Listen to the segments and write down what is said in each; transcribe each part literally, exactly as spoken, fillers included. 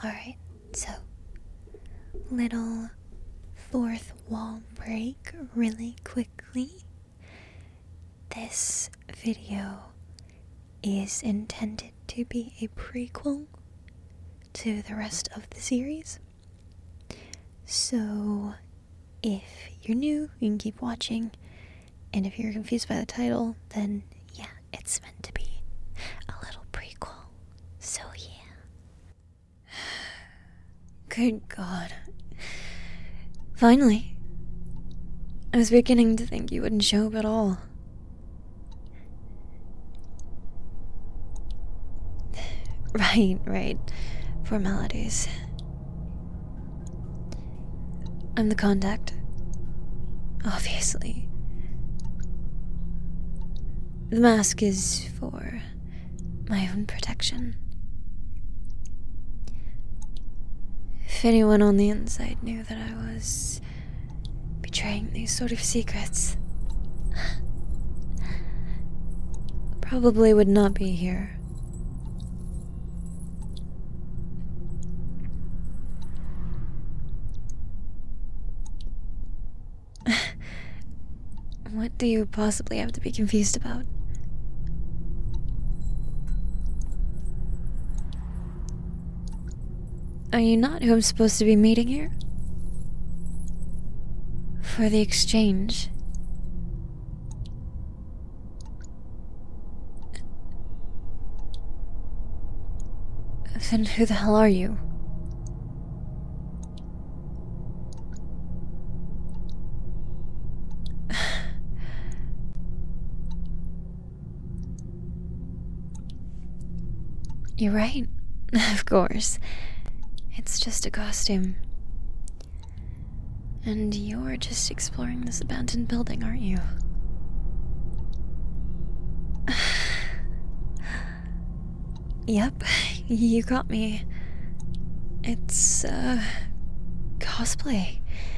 Alright, so, little fourth wall break really quickly. This video is intended to be a prequel to the rest of the series. So, if you're new, you can keep watching. And if you're confused by the title, then yeah, it's meant to be a little prequel. So yeah. Good God. Finally. I was beginning to think you wouldn't show up at all. Right, right. Formalities. I'm the contact. Obviously. The mask is for my own protection. If anyone on the inside knew that I was betraying these sort of secrets, probably would not be here. What do you possibly have to be confused about? Are you not who I'm supposed to be meeting here? For the exchange. Then who the hell are you? You're right, of course. It's just a costume. And you're just exploring this abandoned building, aren't you? Yep, you got me. It's, uh, cosplay.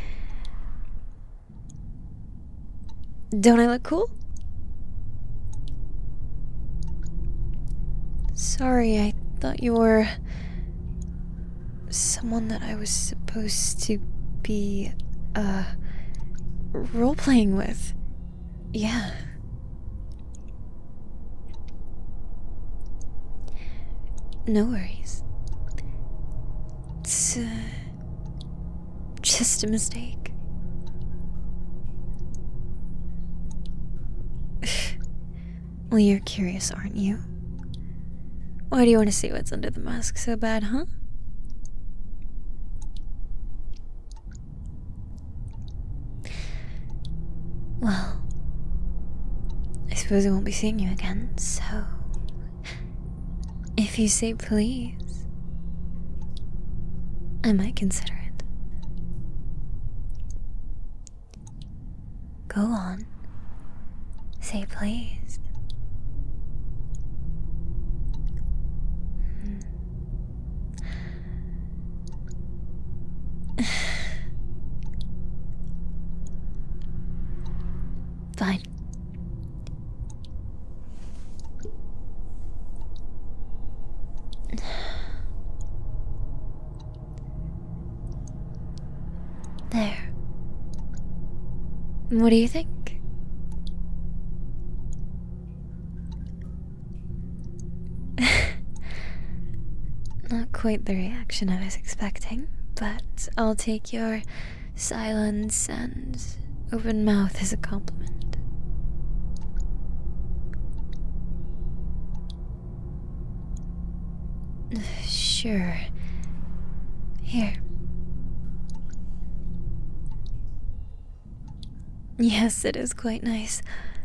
Don't I look cool? Sorry, I thought you were someone that I was supposed to be, uh, role-playing with. Yeah. No worries. It's, uh, just a mistake. Well, you're curious, aren't you? Why do you want to see what's under the mask so bad, huh? Well, I suppose I won't be seeing you again, so if you say please, I might consider it. Go on. Say please. Fine. There. What do you think? Not quite the reaction I was expecting, but I'll take your silence and open mouth as a compliment. Sure. Here. Yes, it is quite nice.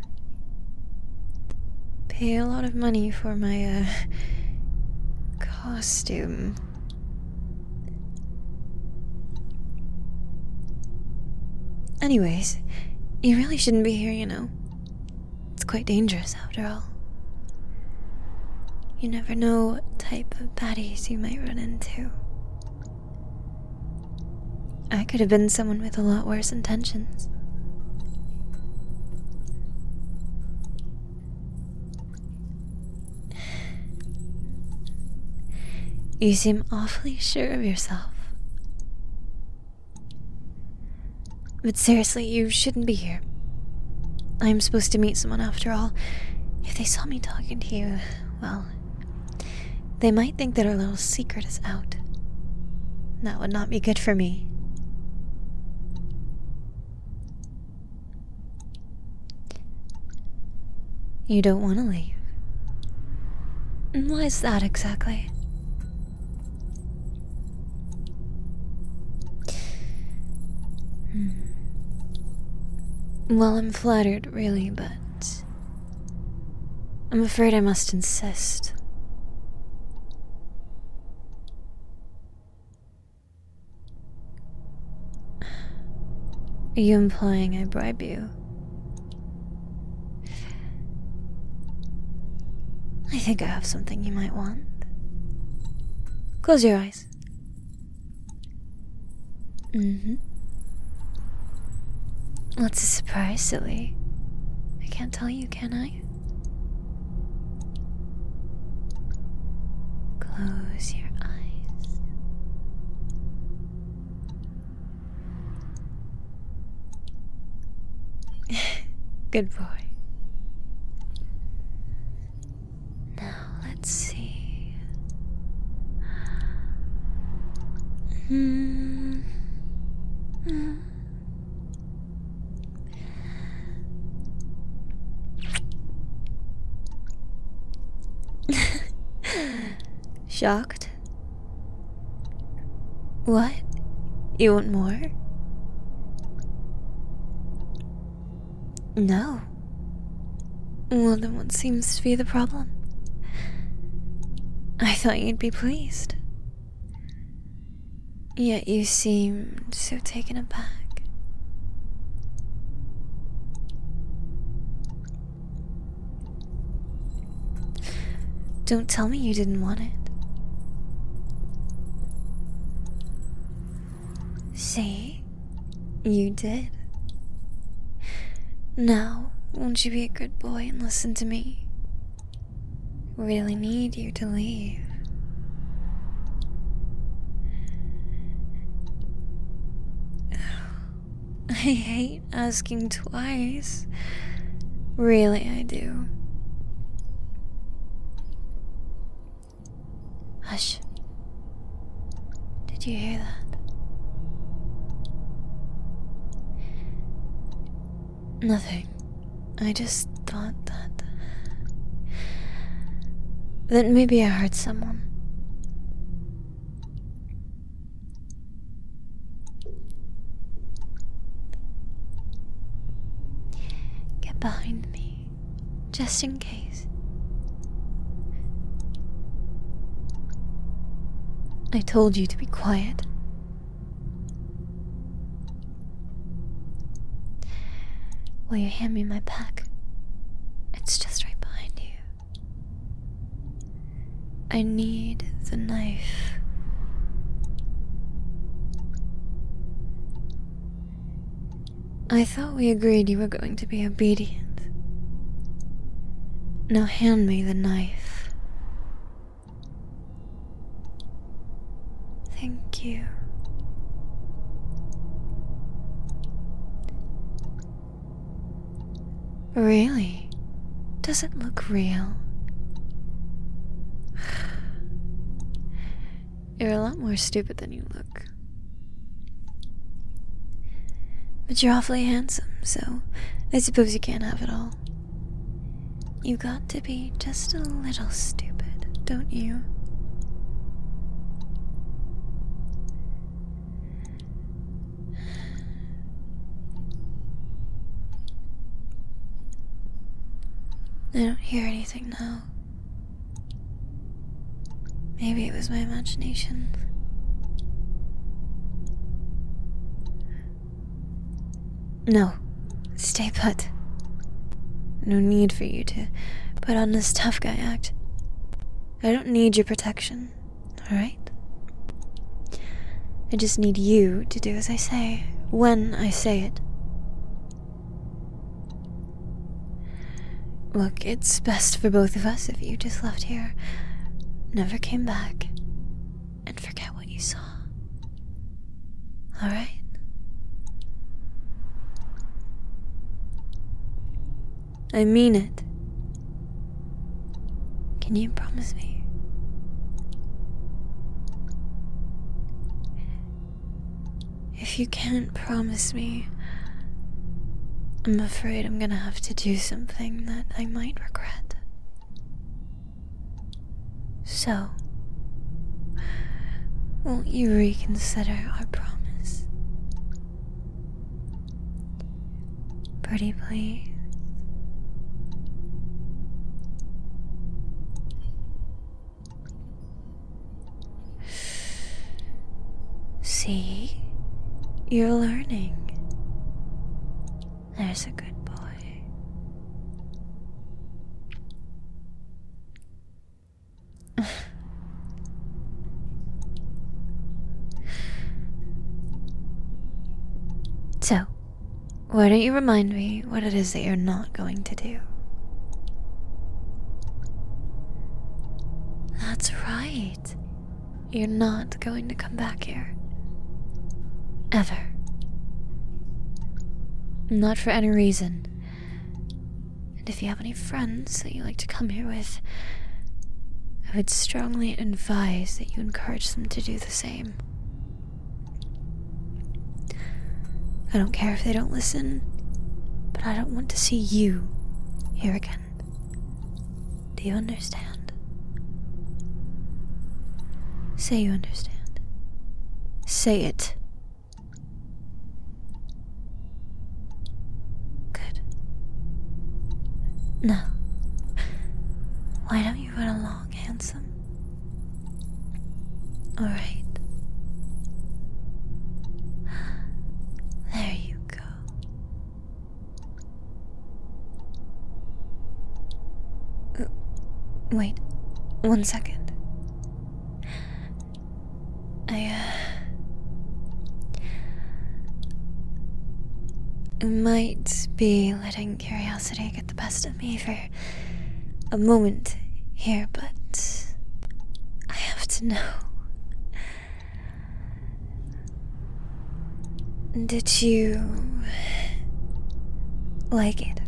Pay a lot of money for my, uh, costume. Anyways, you really shouldn't be here, you know. It's quite dangerous, after all. You never know what type of baddies you might run into. I could have been someone with a lot worse intentions. You seem awfully sure of yourself. But seriously, you shouldn't be here. I'm supposed to meet someone after all. If they saw me talking to you, well, they might think that our little secret is out. That would not be good for me. You don't want to leave. Why is that exactly? Hmm. Well, I'm flattered, really, but I'm afraid I must insist. Are you implying I bribe you? I think I have something you might want. Close your eyes. Mm-hmm. What's a surprise, silly? I can't tell you, can I? Close your eyes. Good boy. Now, let's see. Hmm. Hmm. Shocked? What? You want more? No. Well, then what seems to be the problem? I thought you'd be pleased. Yet you seemed so taken aback. Don't tell me you didn't want it. See? You did. Now, won't you be a good boy and listen to me? Really need you to leave. I hate asking twice. Really, I do. Hush. Did you hear that? Nothing. I just thought that... that maybe I hurt someone. Get behind me, just in case. I told you to be quiet. Will you hand me my pack? It's just right behind you. I need the knife. I thought we agreed you were going to be obedient. Now hand me the knife. Thank you. Really? Does it look real? You're a lot more stupid than you look. But you're awfully handsome, so I suppose you can't have it all. You got to be just a little stupid, don't you? I don't hear anything now. Maybe it was my imagination. No, stay put. No need for you to put on this tough guy act. I don't need your protection, alright? I just need you to do as I say, when I say it. Look, it's best for both of us if you just left here, never came back. you saw. Alright? I mean it. Can you promise me? If you can't promise me, I'm afraid I'm gonna have to do something that I might regret. So, won't you reconsider our promise? Pretty please. See? You're learning. There's a good boy. So, why don't you remind me what it is that you're not going to do? That's right. You're not going to come back here. Ever. Not for any reason. And if you have any friends that you like to come here with, I would strongly advise that you encourage them to do the same. I don't care if they don't listen, but I don't want to see you here again. Do you understand? Say you understand. Say it. Good. Now, why don't you run along, handsome? Alright. There you go. Uh, wait, one second. I, uh... I might be letting curiosity get the best of me for a moment here, but I have to know. Did you like it?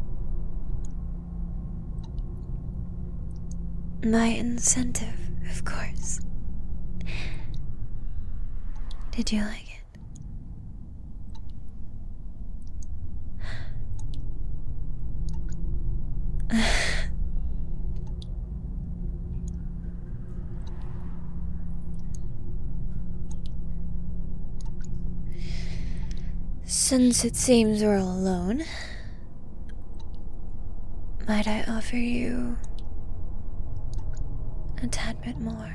My incentive, of course. Did you like it? Since it seems we're all alone, might I offer you a tad bit more?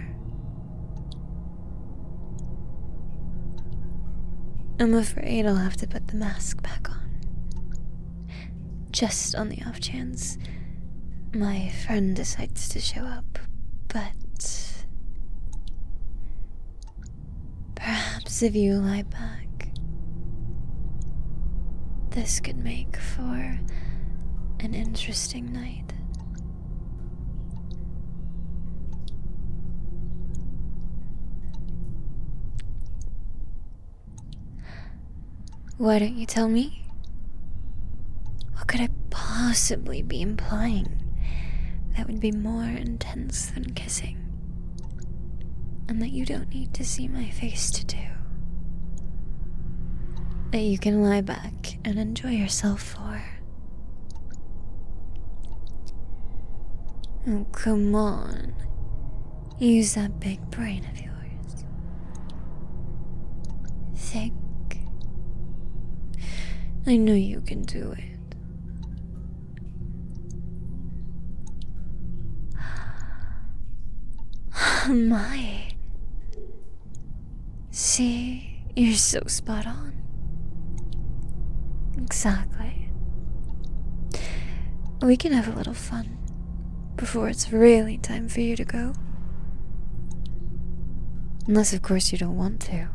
I'm afraid I'll have to put the mask back on. Just on the off chance my friend decides to show up, but perhaps if you lie back, this could make for an interesting night. Why don't you tell me? What could I possibly be implying that would be more intense than kissing, and that you don't need to see my face to do? That you can lie back and enjoy yourself for. Oh, come on. Use that big brain of yours. Think. I know you can do it. My. See, you're so spot on. Exactly. We can have a little fun before it's really time for you to go. Unless, of course, you don't want to.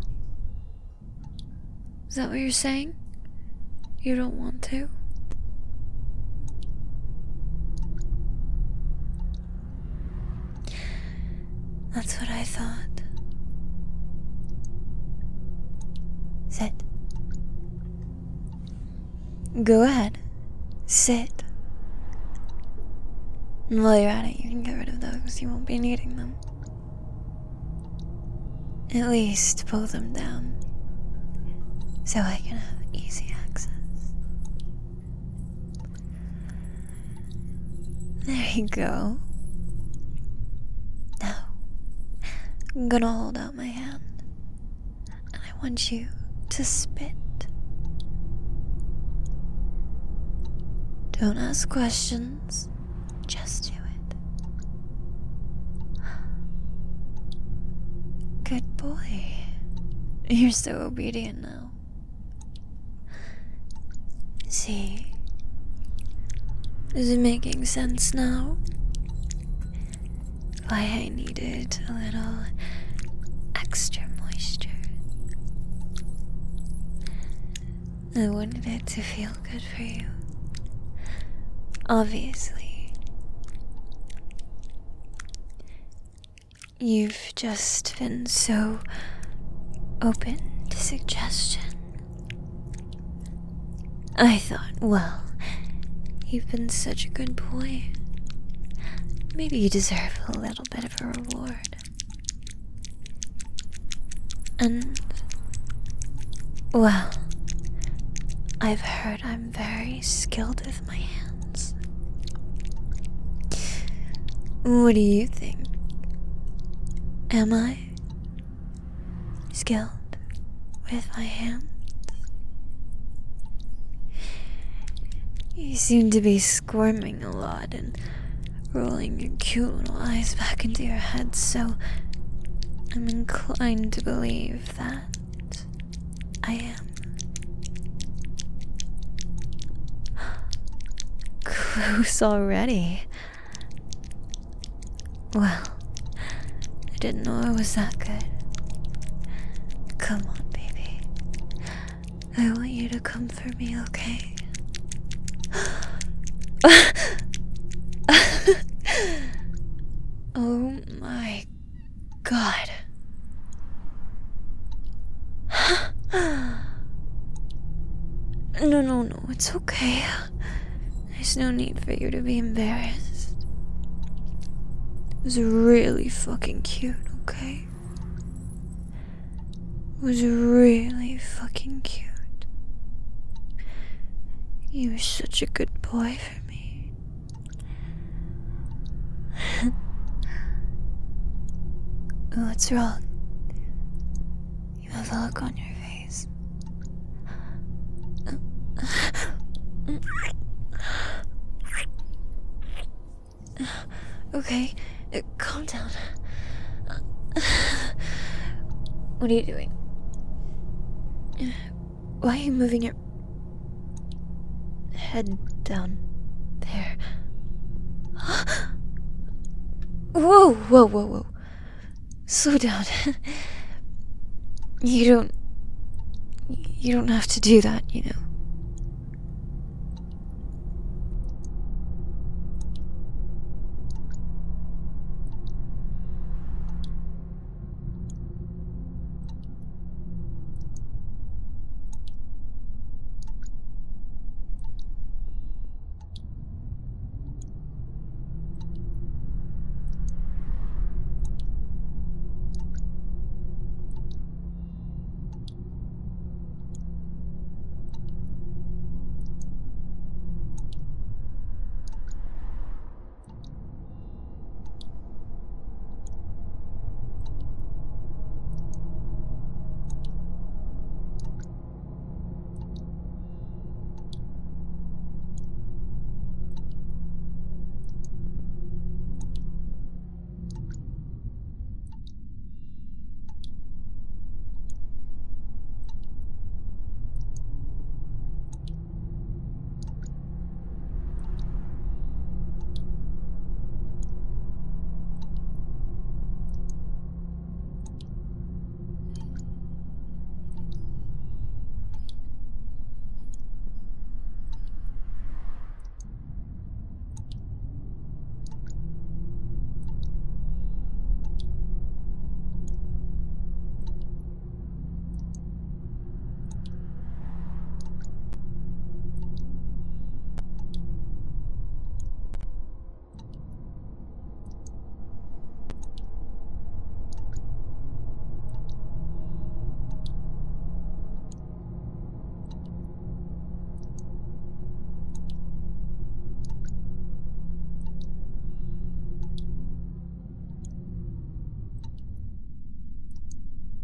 Is that what you're saying? You don't want to? That's what I thought. Sit. Go ahead. Sit. And while you're at it, you can get rid of those. You won't be needing them. At least pull them down so I can have easy access. There you go. Now, I'm gonna hold out my hand, and I want you to spit. Don't ask questions, just do it. Good boy. You're so obedient now. See? Is it making sense now? Why I needed a little extra moisture. I wanted it to feel good for you. Obviously. You've just been so open to suggestion. I thought, well, you've been such a good boy. Maybe you deserve a little bit of a reward. And, well, I've heard I'm very skilled with my hands. What do you think? Am I skilled with my hands? You seem to be squirming a lot and rolling your cute little eyes back into your head, so I'm inclined to believe that I am. Close already. Well, I didn't know I was that good. Come on, baby. I want you to come for me, okay? Oh my god. No, no, no, it's okay. There's no need for you to be embarrassed. It was really fucking cute, okay? It was really fucking cute. You were such a good boy for me. What's wrong? You have a look on your face. Okay, uh, calm down. What are you doing? Why are you moving your head down there? Whoa, whoa, whoa, whoa. Slow down. You don't... You don't have to do that, you know.